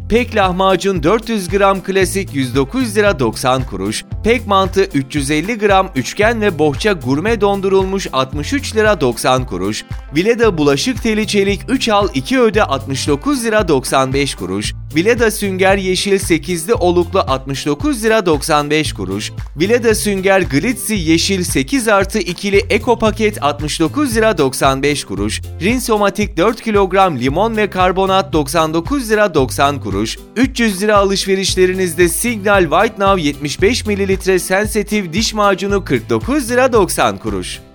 Pek lahmacun 400 gram klasik 109 lira 90 kuruş, pek mantı 350 gram üçgen ve bohça gurme dondurulmuş 63 lira 90 kuruş, Vileda bulaşık teli çelik 3 al 2 öde 69 lira 95 kuruş, Vileda sünger yeşil 8'li oluklu 69 lira 95 kuruş, Vileda sünger glitzy yeşil 8 artı ikili eko paket 69 lira 95 kuruş, Rinsomatik 4 kilogram limon ve karbonat 99 lira 90 kuruş, 300 lira alışverişlerinizde Signal White Now 75 ml sensitif diş macunu 49 lira 90 kuruş.